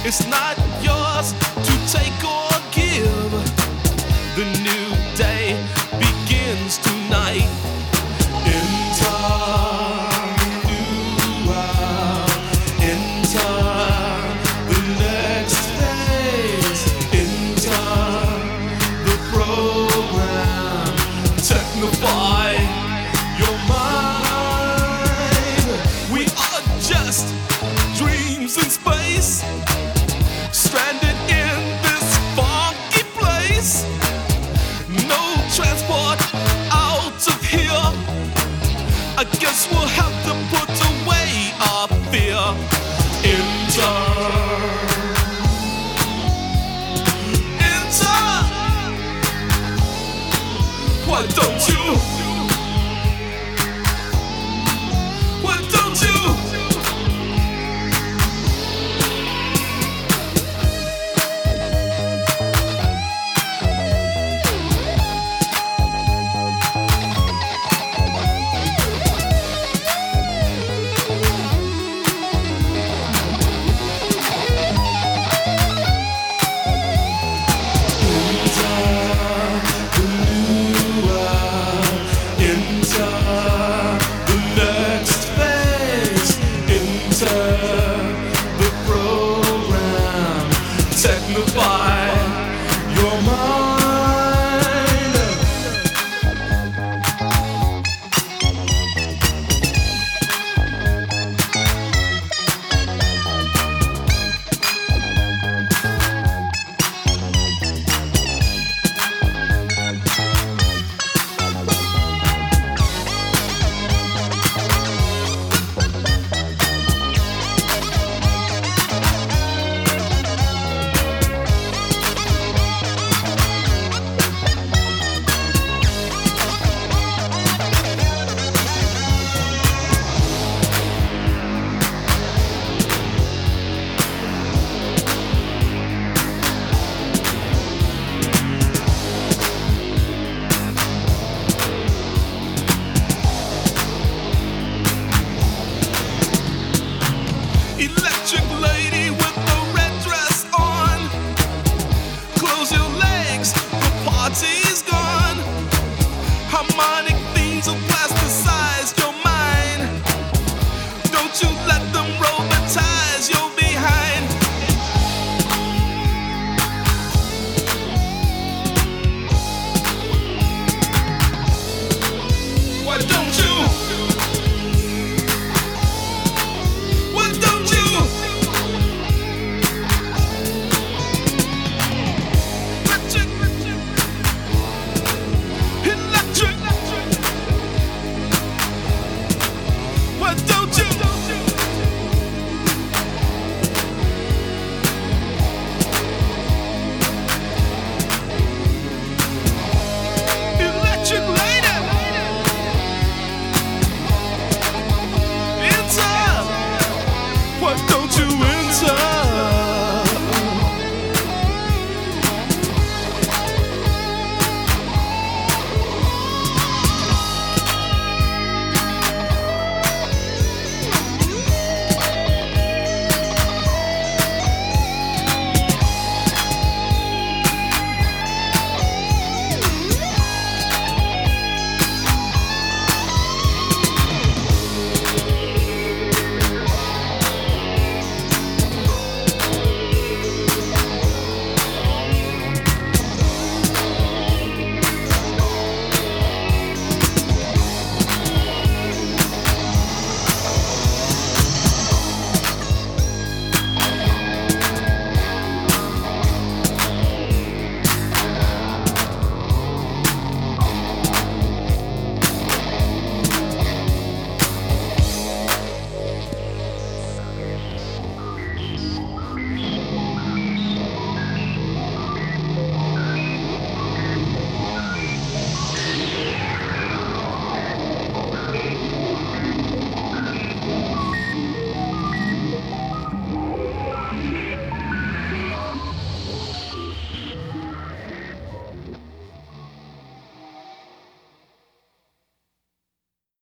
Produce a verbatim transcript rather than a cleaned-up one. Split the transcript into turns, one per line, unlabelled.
It's not yours to take or give. The new day begins tonight. Enter new world. Enter the next phase. Enter the program. Technify your mind. We are just dreams in space, stranded in this funky place. No transport out of here. I guess we'll have to put away our fear. Enter, enter. Why don't you? Why don't you? The program, Technify.